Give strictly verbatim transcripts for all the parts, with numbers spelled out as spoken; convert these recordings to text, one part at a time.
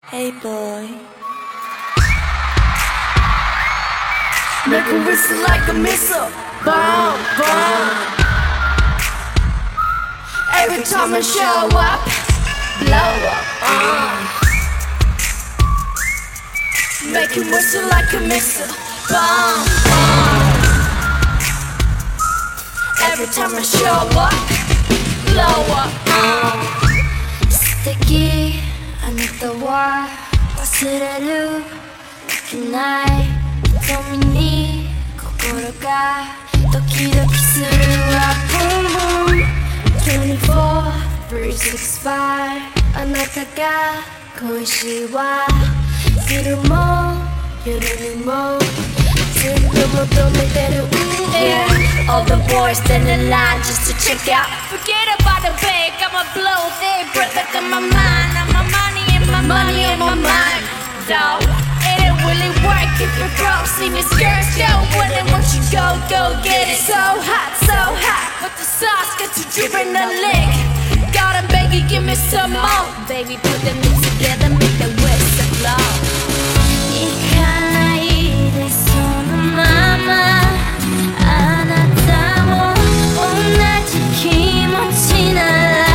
Hey boy, make a whistle like a missile, bomb, bomb. Every time I show up, blow up, uh. Make a whistle like a missile, bomb, bomb. Every time I show up, blow up, uh. Sticky, I need the war. 忘れるできない瞳に心がドキドキするわ Boom boom にじゅうよじさんびゃくろくじゅうごあなたが恋しいわ昼も夜にもずっと求めてる Yeah, all the boys stand in line just to check out. Forget about the bag, I'ma blow their breath out of my mind. I'm my money and my money and my mind. Though it ain't really work if you're broke. See me skirt, go with it, won't you go, go get it. So hot, so hot, but the sauce got you dripping the lick. Gotta beg you, give me some more. Baby, put them in together, make the whistle blow. 行かないでそのままあなたも同じ気持ちなら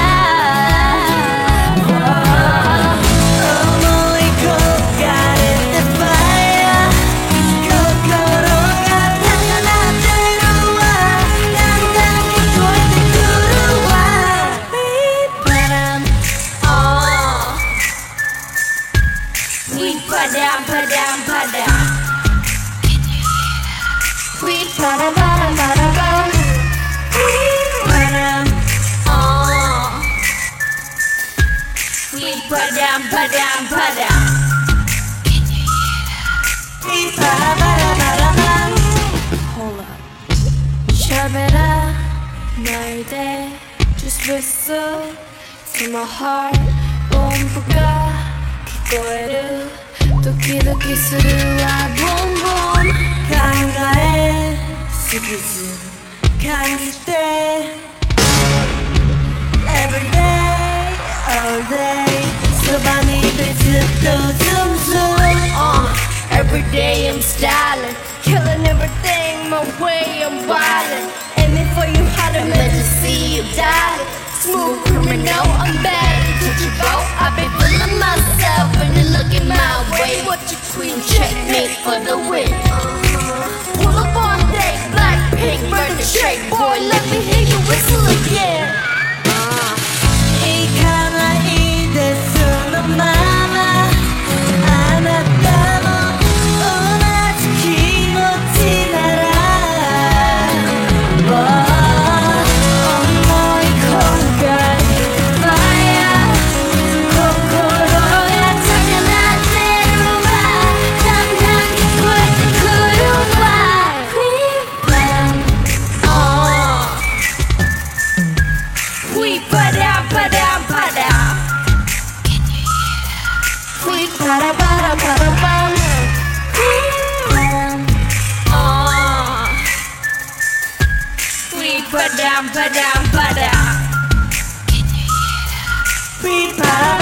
Padam, padam, padam. We padam, padam, padam. We padam, oh. We padam, padam, padam. We padam, padam, padam. Hold up. Shabera, 나이데. Just whistle to my heart. 봄부가 기꺼이를 ドキドキするわボンボン考えすぎず感じて Everyday, all day そばにいてずっと Zoom zoom uh, Everyday I'm styling Killing everything my way I'm wildin' Aiming for you hard I'm meant to see you die Smooth criminal, I'm bad, untouchable I've been feeling myself when you're looking my way What you queen, checkmate for the win uh-huh. Pull up on day, black pink, burn the shake Boy, let me hear you whistle again uh. 行かないでそのままあなたも同じ気持ちなら Padam, padam, padam. We padam, padam, padam, padam. Padam, oh. We padam, padam, padam. We padam.